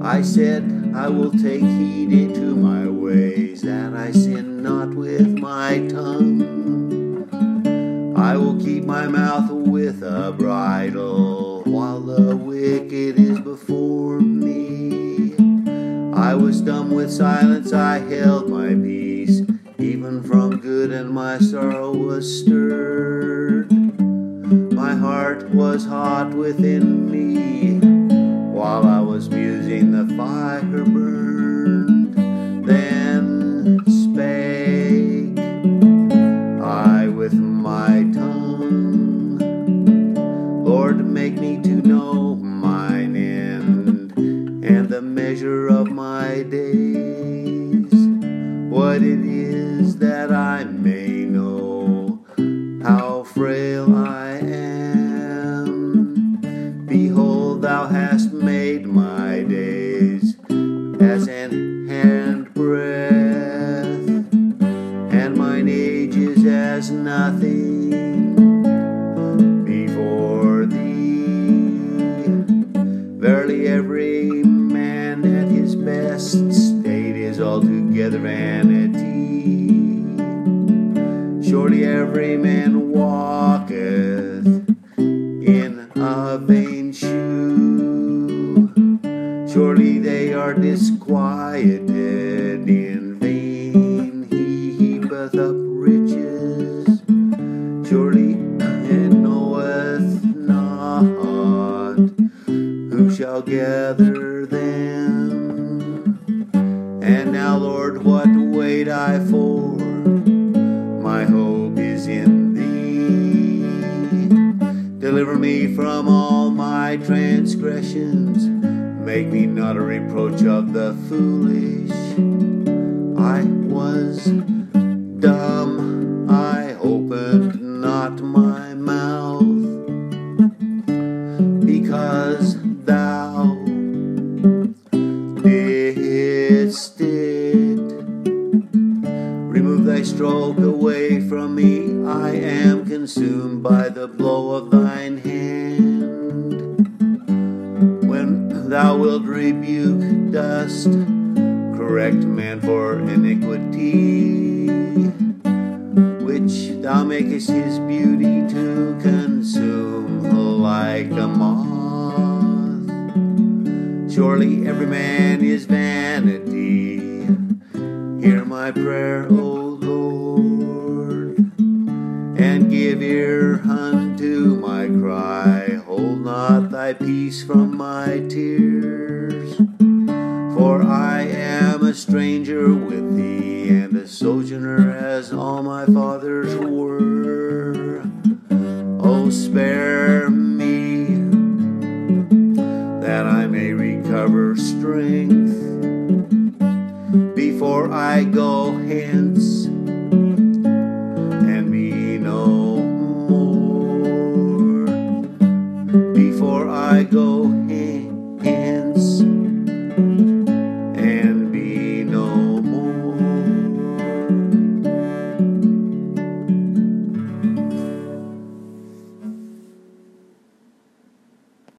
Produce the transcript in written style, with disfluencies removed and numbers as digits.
I said, I will take heed to my ways, that I sin not with my tongue. I will keep my mouth with a bridle, while the wicked is before me. I was dumb with silence, I held my peace, even from good, and my sorrow was stirred. My heart was hot within me, while I was musing the fire burned. Then spake I with my tongue, Lord, make me to know mine end, and the measure of my days, what it is that I may know how frail I am. Behold, thou hast made my days as an handbreadth, and mine age is as nothing before thee. Verily, every man at his best state is altogether vanity. Surely every man walketh in a vain shoe. Surely they are disquieted in vain. He heapeth up riches. Surely it knoweth not who shall gather them. And now, Lord, what wait I for? My hope is in thee. Deliver me from all my transgressions. Make me not a reproach of the foolish. I was dumb, I opened not my mouth, because thou didst it. Remove thy stroke away from me. I am consumed by the blow of thine hand. When thou wilt rebuke dust, correct man for iniquity, which thou makest his beauty to consume like a moth. Surely every man is vanity. Hear my prayer, O Lord, and give ear unto my cry. Hold not thy peace from my tears, for I am a stranger with thee, and a sojourner as all my fathers were. O spare me, that I may recover strength, before I go hence.